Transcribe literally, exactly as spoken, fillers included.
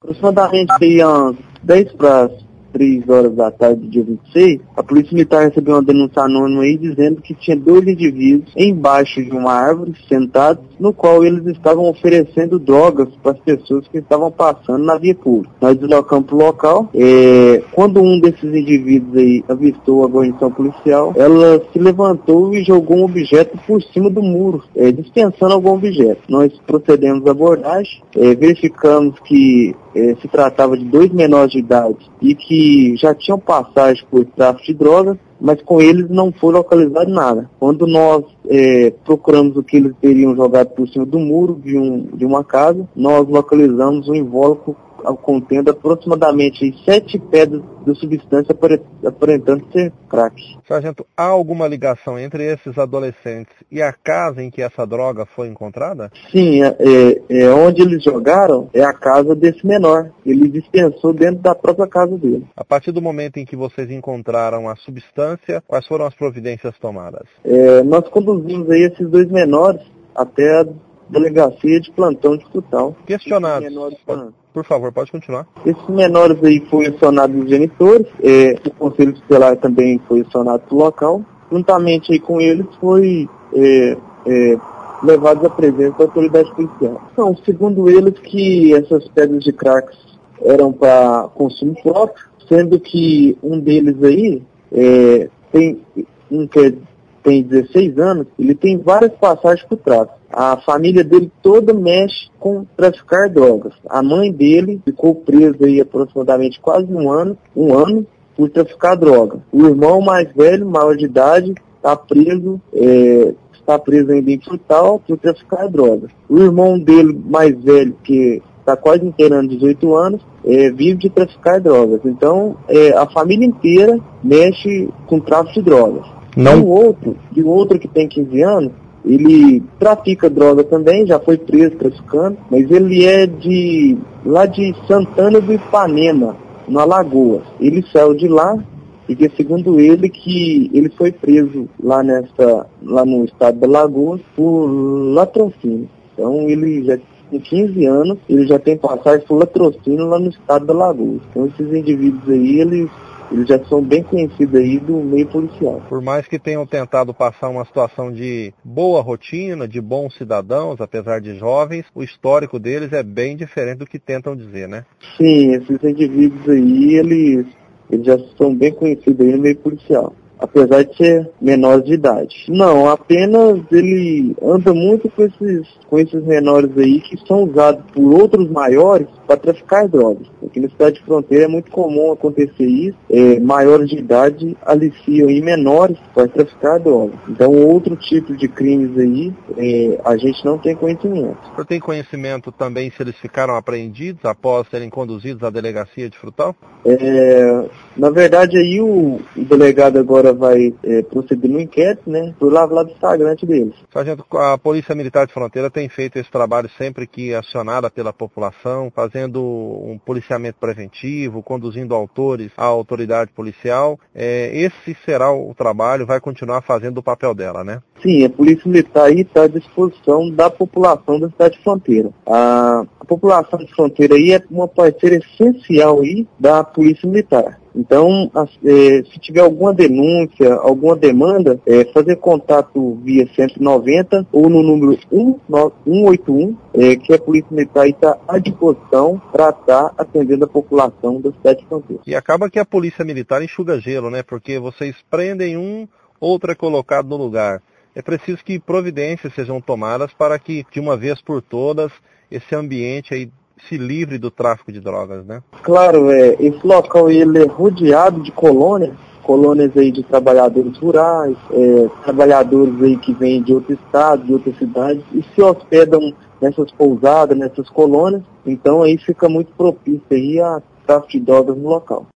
Aproximadamente aí umas dez para três horas da tarde do dia vinte e seis, a Polícia Militar recebeu uma denúncia anônima aí dizendo que tinha dois indivíduos embaixo de uma árvore, sentados, no qual eles estavam oferecendo drogas para as pessoas que estavam passando na via pública. Nós deslocamos para o local. É, quando um desses indivíduos aí avistou a guarnição policial, ela se levantou e jogou um objeto por cima do muro, é, dispensando algum objeto. Nós procedemos à abordagem, é, verificamos que é, se tratava de dois menores de idade e que já tinham passagem por tráfico de drogas, mas com eles não foi localizado nada. Quando nós é, procuramos o que eles teriam jogado por cima do muro de, um, de uma casa, nós localizamos um invólucro contendo aproximadamente sete pedras de substância aparentando ser crack. Sargento, há alguma ligação entre esses adolescentes e a casa em que essa droga foi encontrada? Sim, é, é, onde eles jogaram é a casa desse menor. Ele dispensou dentro da própria casa dele. A partir do momento em que vocês encontraram a substância, quais foram as providências tomadas? É, nós conduzimos aí esses dois menores até a delegacia de plantão de Frutal. Questionados. Por favor, pode continuar. Esses menores aí foram acionados os genitores, é, o Conselho Tutelar também foi acionado para o local. Juntamente aí com eles foi é, é, levados à presença da autoridade policial. Então, segundo eles, que essas pedras de cracks eram para consumo próprio, sendo que um deles aí é, tem um que tem dezesseis anos, ele tem várias passagens por tráfico. A família dele toda mexe com traficar drogas. A mãe dele ficou presa aí aproximadamente quase um ano, um ano por traficar droga. O irmão mais velho, maior de idade, está preso, é, está preso ainda em Frutal por traficar drogas. O irmão dele mais velho, que está quase inteirando dezoito anos, é, vive de traficar drogas. Então, é, a família inteira mexe com tráfico de drogas. Não. E o outro, e o outro que tem quinze anos, ele trafica droga também, já foi preso traficando, mas ele é de lá de Santana do Ipanema, no Alagoas. Ele saiu de lá, porque segundo ele que ele foi preso lá, nessa, lá no estado da Alagoas por latrocínio. Então ele já com quinze anos, ele já tem passagem por latrocínio lá no estado da Alagoas. Então esses indivíduos aí, eles Eles já são bem conhecidos aí do meio policial. Por mais que tenham tentado passar uma situação de boa rotina, de bons cidadãos, apesar de jovens, o histórico deles é bem diferente do que tentam dizer, né? Sim, esses indivíduos aí, eles, eles já são bem conhecidos aí no meio policial, apesar de ser menores de idade. Não, apenas ele anda muito com esses, com esses menores aí que são usados por outros maiores para traficar drogas. Aqui na cidade de Fronteira é muito comum acontecer isso. É, maiores de idade aliciam aí menores para traficar drogas. Então, outro tipo de crimes aí, é, a gente não tem conhecimento. O senhor tem conhecimento também se eles ficaram apreendidos após serem conduzidos à delegacia de Frutal? É, na verdade, aí o, o delegado agora vai é, proceder no inquérito, né, por lá, lá do flagrante deles. Sargento, a Polícia Militar de Fronteira tem feito esse trabalho sempre que acionada pela população, fazendo um policiamento preventivo, conduzindo autores à autoridade policial. É, esse será o trabalho, vai continuar fazendo o papel dela, né? Sim, a Polícia Militar aí está à disposição da população da cidade de Fronteira. A, a população de Fronteira aí é uma parceira essencial aí da Polícia Militar. Então, a, é, se tiver alguma denúncia, alguma demanda, é, fazer contato via cento e noventa ou no número um oito um, é, que a Polícia Militar está à disposição para estar atendendo a população da cidade de Fronteira. E acaba que a Polícia Militar enxuga gelo, né? Porque vocês prendem um, outro é colocado no lugar. É preciso que providências sejam tomadas para que, de uma vez por todas, esse ambiente aí se livre do tráfico de drogas, né? Claro, é, esse local ele é rodeado de colônias, colônias aí de trabalhadores rurais, é, trabalhadores aí que vêm de outro estado, de outras cidades, e se hospedam nessas pousadas, nessas colônias, então aí fica muito propício aí a tráfico de drogas no local.